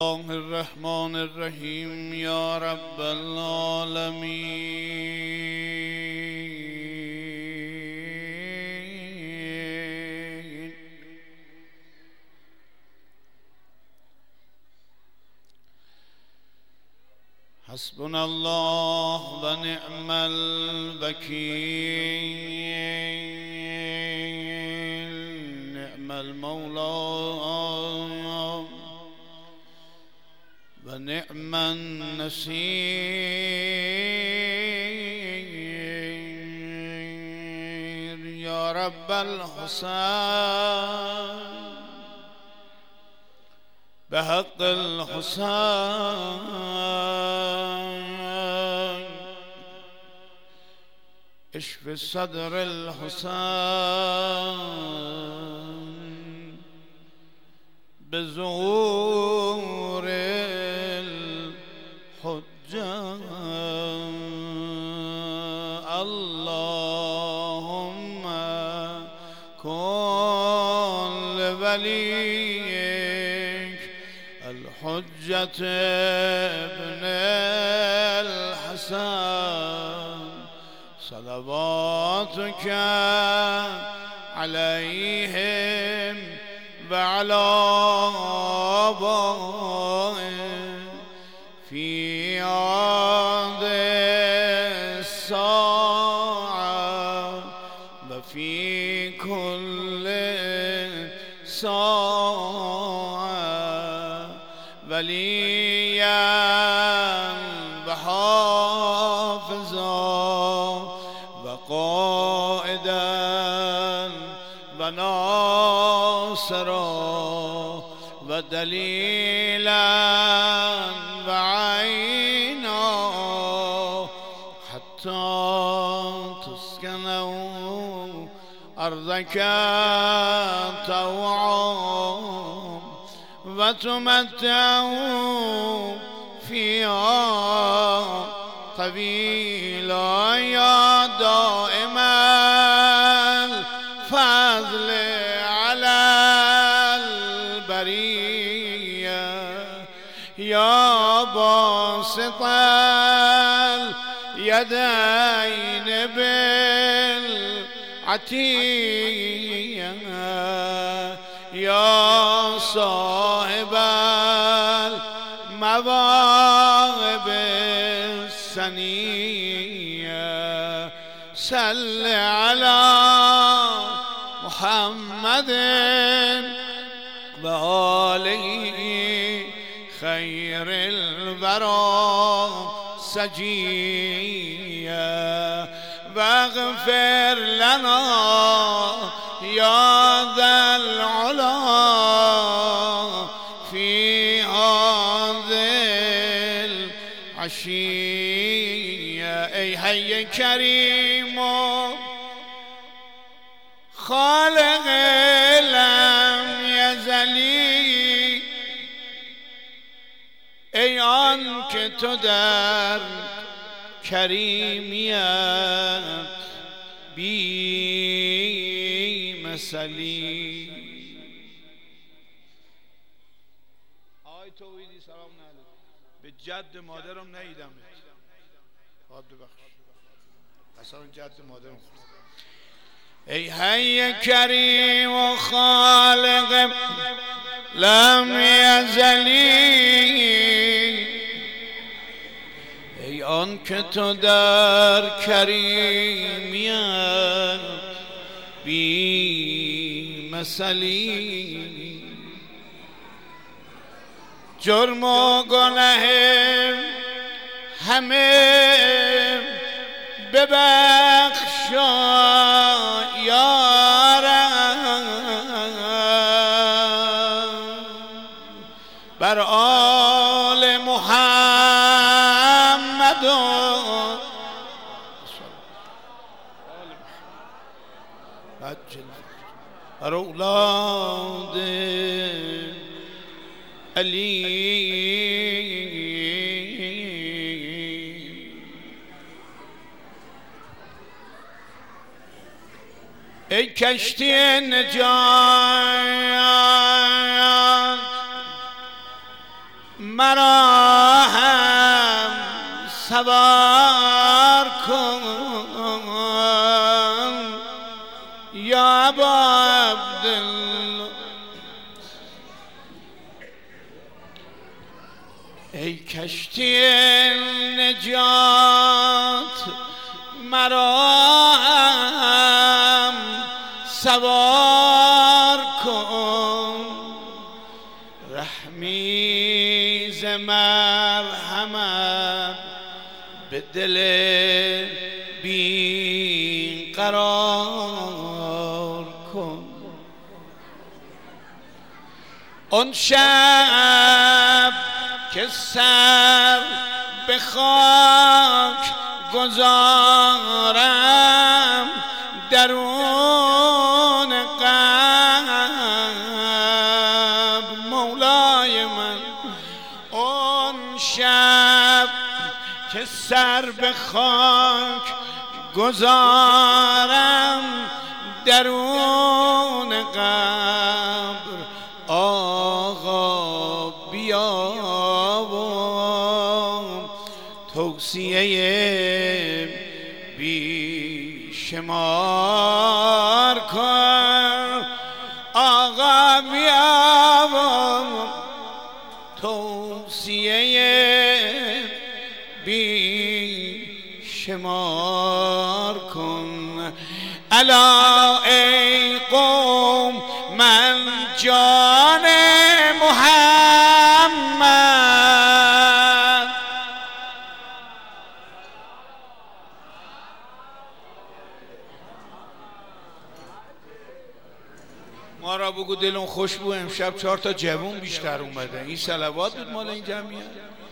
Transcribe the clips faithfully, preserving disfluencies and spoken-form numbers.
الله الرحمن الرحیم یا رب العالمین. حسبنا الله و نعم الوکیل، نعم المولا و نعم النصیر یا رب الحسین به حق الحسین اشف صدر الحسین به ظهور اللهم كن لوليك الحجة ابن الحسن صلواتك عليهم وعلى آبائهم في هذه الساعة وفي كل ساعة وليا وحافظا وقائدا وناصرا ودليلا وعينا حتى تسكنوا أرضك طوعا وتمتعوا فيها طويلا يا دائم الفضل على البرية يا باسط اليدين بالعطية يا صاحب المواهب السنية صل على محمد وآله خير الورى سجيا واغفر لنا يا ذا العلا في هذه العشية ای حی کریم خالق لم یزلی، ای آن که تو در کریمیت بی مثلی. آقای توحیدی سلام علیکم. به جد مادرم نیدم خواهد ببخش اصلا جد مادرم خورد. ای حی کریم و خالق لم یزلی، ای آن که تو در کریمیت بی مثلی. جرم و گناه همه ببخشا یا رب، بر آل محمد بر اولاد علی. ای کشتی نجات مرا هم سوار کن یا ابا عبدالله. ای کشتی نجات مرا هم سوار کن، رحمی ز مرحمت به دل بی قرار کن. اون شب که سر به خاک گذارم درون قبر مولای من، اون شب که سر به خاک گذارم درون قبر، آقا بیا توصیه بی شمار کن، آقا بیا توصیه بی شمار کن. الا ای قوم من جان محمد، ما را بگو دلون خوش بود امشب چهار تا جوون بیشتر اومده. این صلوات بود مال این جمعیت.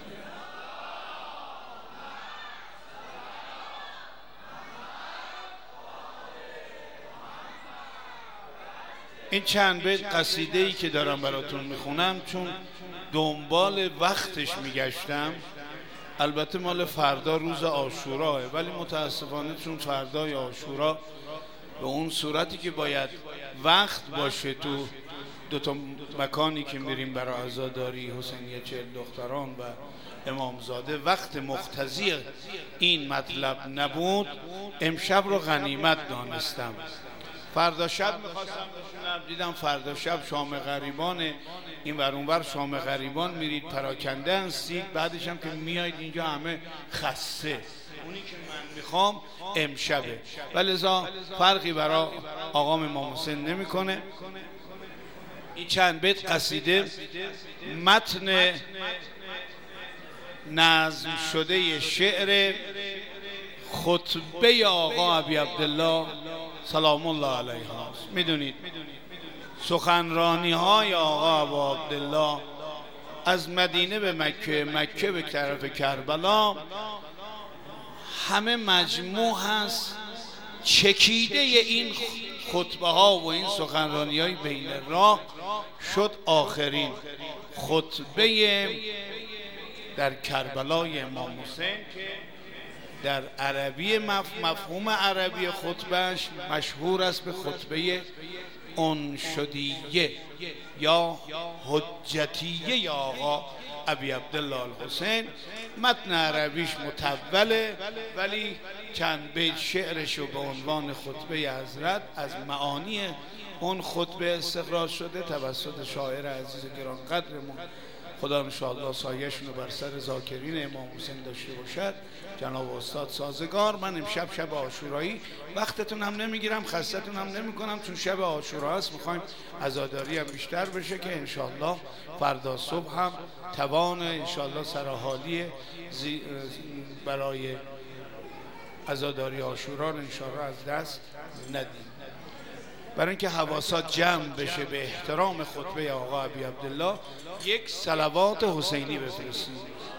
این چند بیت قصیده ای که دارم براتون میخونم چون دنبال وقتش میگشتم، البته مال فردا روز عاشوراه، ولی متاسفانه چون فردای عاشورا به اون صورتی که باید وقت باشه تو دو تا مکانی که میریم برای عزاداری حسینیه چهل دختران و امامزاده وقت مقتضی این مطلب نبود، امشب رو غنیمت دانستم. فردا شب میخواستم بشونم، دیدم فردا شب شام غریبانه، این ور اون ور شام غریبان میرید پراکنده هستید، بعدش هم که میایید اینجا همه خسته. اونی که من میخوام امشبه، ولذا فرقی برای آقام امام حسین نمیکنه. این چند بیت قصیده متن نظم شده شعر خطبه آقا ابی عبدالله سلام الله علیه هاست. میدونید سخنرانی های آقا ابی عبدالله از مدینه به مکه، مکه به طرف کربلا، همه مجموع هست. چکیده این خطبه ها و این سخنرانی های بین راه شد آخرین خطبه در کربلای امام حسین که در عربی مفهوم عربی خطبهش مشهور است به خطبه انشدیه یا حجتیه یا آقا ابی عبدالله الحسین. متن عربیش مطوله ولی چند بیت شعرشو به عنوان خطبه حضرت از معانی اون خطبه استخراج شده توسط شاعر عزیز گرانقدرمون، خدا انشاءالله سایه‌شون رو بر سر ذاکرین امام حسین داشته باشد، جناب استاد سازگار. من امشب شب عاشورایی وقتتون هم نمیگیرم، خستتون هم نمیکنم، چون شب عاشورا است، میخوایم عزاداری هم بیشتر بشه که انشاءالله فردا صبح هم توان انشاءالله سراحالی برای عزاداری عاشورا انشاءالله از دست ندیم. برای اینکه حواسات جمع بشه به احترام خطبه آقا ابی عبدالله، یک صلوات حسینی بفرستیم.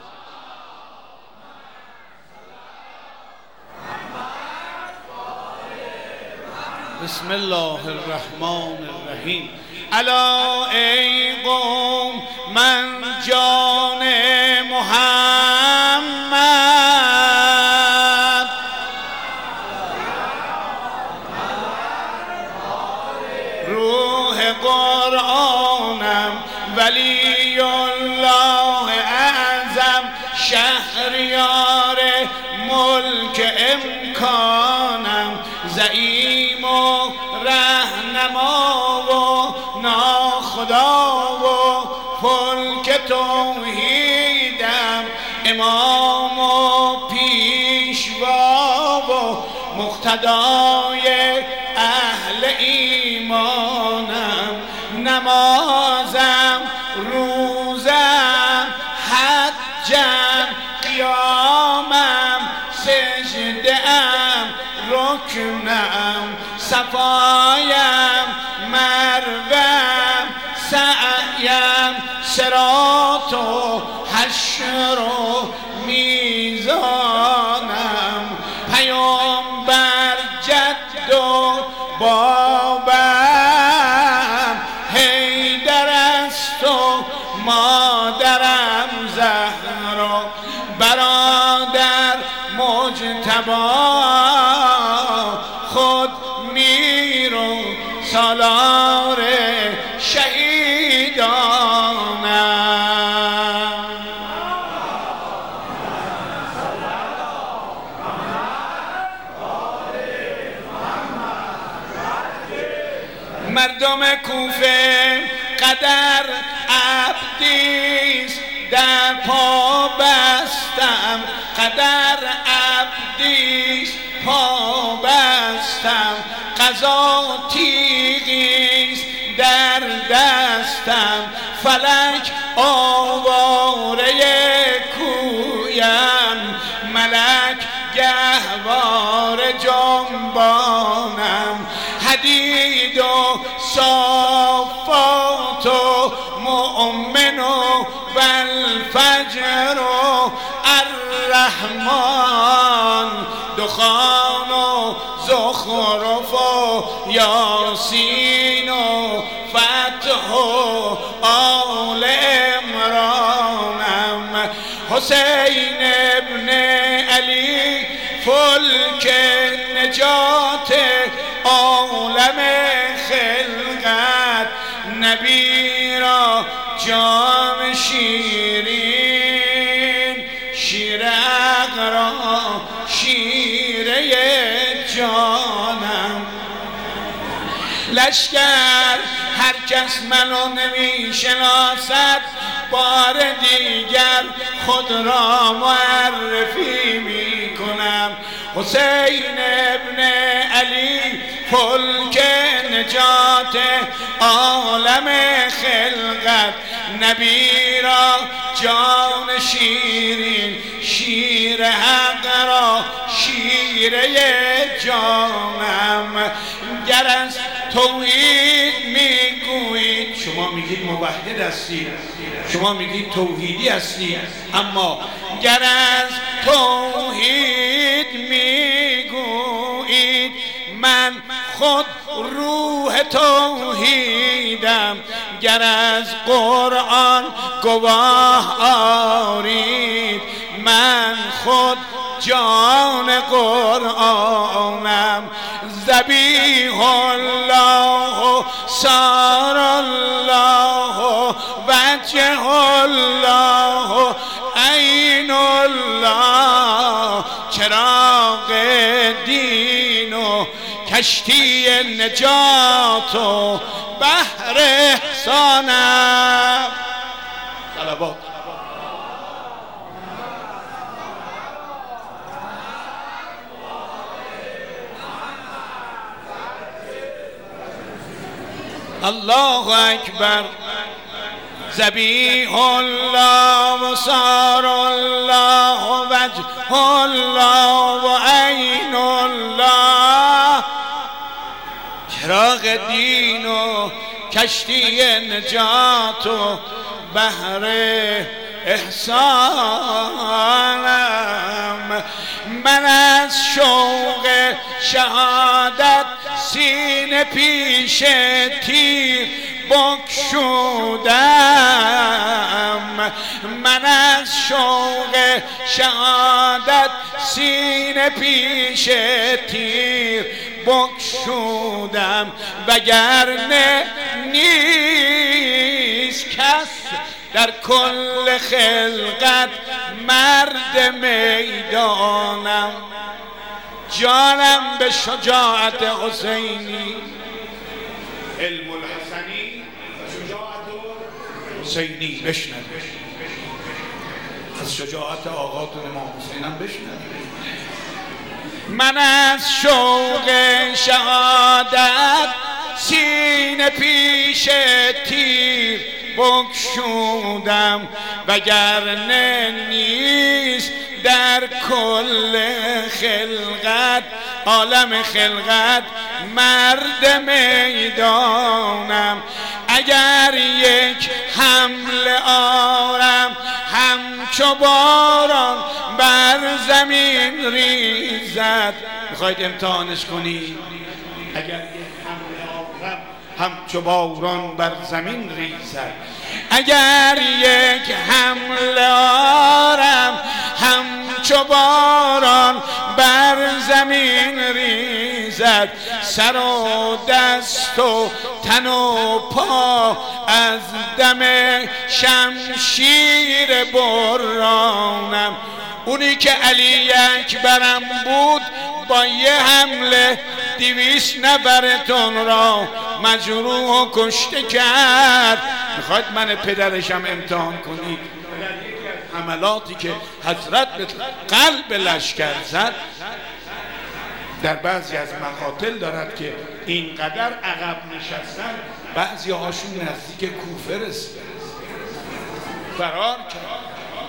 بسم الله الرحمن الرحیم. الا ای قوم من جان محمد، روح قرآنم ولی الله شهریار ملک امکانم، زعیم و رهنما و ناخدا و فلک توحیدم، امام و پیشوا و مقتدای اهل ایمانم، نمازم روزم حجم قیامم سجده‌ام رکنم، صفایم مروم سعیم صراط و حشر و میزانم، پیامبر جد و بابم حیدر است و مادرم زهرا، برادر مجتبی خود میر و سالار شهیدانم. مردم کوفه قدر عبدیست در پا بستم، قدر عبدیست پا بستم، قضا تیغیست در دستم، فلک آواره کویم، ملک گهوار جنبانم، حدید و صافات و مؤمن و والفجر و الرحمن، دخان و زخرف و یاسین و فتح و آل عمرانم، حسین ابن علی فلک نجات عالم خلقت، نبی را جام شیرین، شیر اقرا شیره جانم، لشکر هر کس منو نمی شناسد، بار دیگر خود را معرفی می کنم، حسین ابن علی فلک نجات عالم خلقت، نبی را جان شیرین، شیر حق را شیره جانم، گر از توحید میگویید، شما میگید موحد هستید، شما میگید توحیدی هستید، اما گر از توحید میگویید من خود روح توحیدم، گر از قرآن گواه آرید من خود جان قرآنم، ذبیح الله سار الله وجه الله عین الله، چراغ دین و کشتی نجات و بحر احسانم. صلوات. الله اکبر. ذبیح الله و سار الله و وجه الله و عین الله، چراغ دین و کشتی نجات و بحر احسانم. من از شوق شهادت سینه پیش تیر بگشودم، من از شوق شهادت سینه پیش تیر بگشودم، وگرنه نیست کس در کل خلقت مرد میدانم، جانم به شجاعت حسینی، علم الحسنی و شجاعت حسینی. بشنوید از شجاعت آقاتون امام حسینم بشنوید. من از شوق شهادت سینه پیش تیر بگشودم، وگرنه نیست در کل خلقت عالم خلقت مرد میدانم. اگر یک حمله آرم همچو باران بر زمین ریزد. میخواید امتحانش کنید؟ اگر یک حمله آرم همچو باران بر زمین ریزد، اگر یک حمله آرم همچو باران بر زمین ریزد، سر و دست و تن و پا از دم شمشیر برانم. اونی که علی اکبرم بود با یه حمله دویست نفرتون را مجروح و کشته کرد. میخواید من پدرشم امتحان کنید؟ حملاتی که حضرت به قلب لشکر زد در بعضی از مقاتل دارد که اینقدر عقب نشستن بعضی هاشون نزدیک کوفه رسید، فرار کرد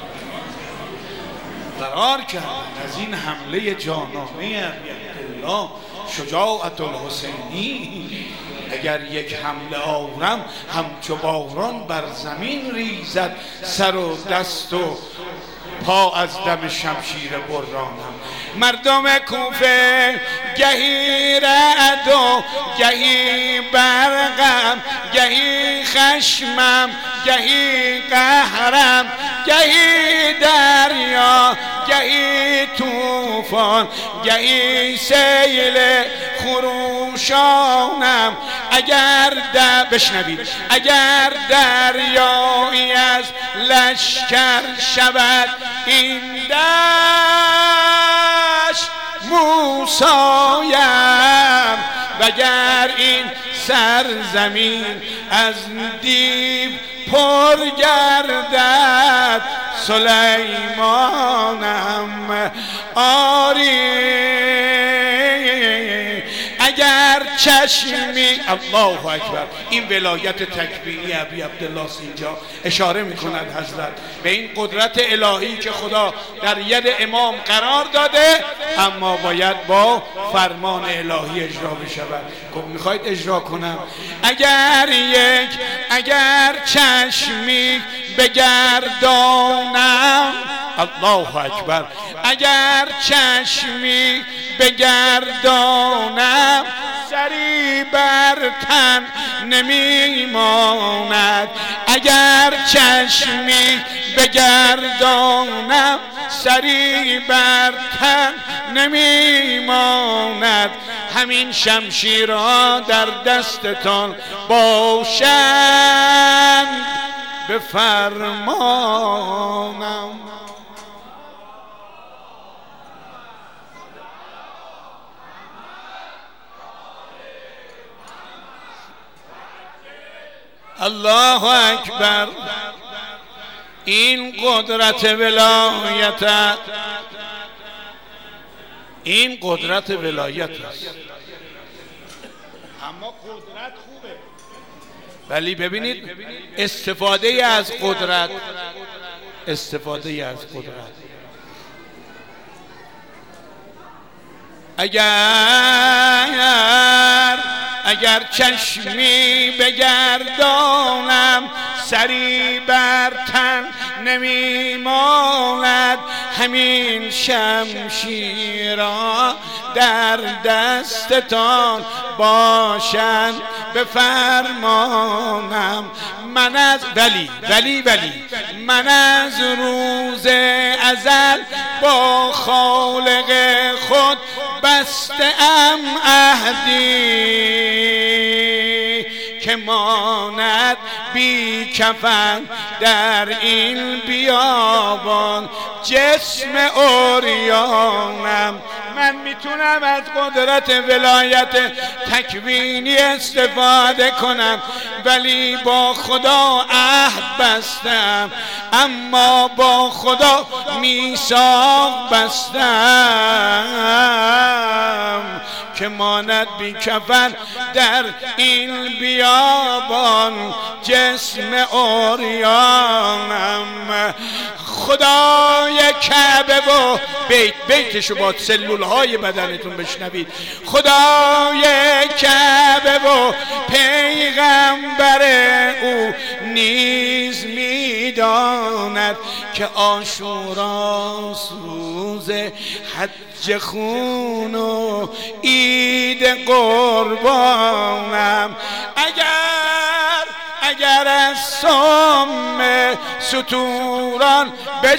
فرار کرد از این حمله جانانه عبدالله شجاعت الحسینی. اگر یک حمله آورم همچو باران بر زمین ریزد، سر و دست و پا از دم شمشیر برانم. مردم کوفه گهی رعد و گهی برقم، گهی خشمم گهی قهرم، گهی دریا گهی طوفان، گهی سیل خروشانم. اگر در بشنوید اگر دریایی از لشکر شود این دشت موسایم، وگر این سرزمین از دیو پر گردد سلیمانم. آری اگر چشمی الله اکبر. این ولایت تکبیری ابی عبدالله اینجا اشاره میکند حضرت به این قدرت الهی که خدا در ید امام قرار داده، اما باید با فرمان الهی اجرا بشود. خب میخواید اجرا کنم؟ اگر یک اگر چشمی بگردانم الله اکبر، اگر چشمی بگردانم سری بر تن نمیماند. اگر چشمی بگردانم سری بر تن نمیماند. همین شمشیرها در دستتان باشند به فرمانم. الله اکبر. این قدرت ولایت، این قدرت ولایت است. اما قدرت خوبه، ولی ببینید استفاده از قدرت، استفاده از قدرت. اگر اگر چشمی بگردانم سری بر تن نمیماند. همین شمشیرها در دستتان باشند به فرمانم. من از ولی ولی ولی من از روز ازل با خالق خود بسته ام عهدی که ماند بی بی کفن در این بیابان جسم عریانم. من میتونم از قدرت ولایت تکوینی استفاده کنم ولی با خدا عهد بستم، اما با خدا میثاق بستم که ماند بی کفن در این بیابان جسم عریانم. خدای کعبه و بیت بیتشو با سلول های بدنتون بشنوید. خدای کعبه و پیغمبر او نیز میداند که عاشورا روز حج خون و عید قربانم. اگر اگر از سم ستوران بش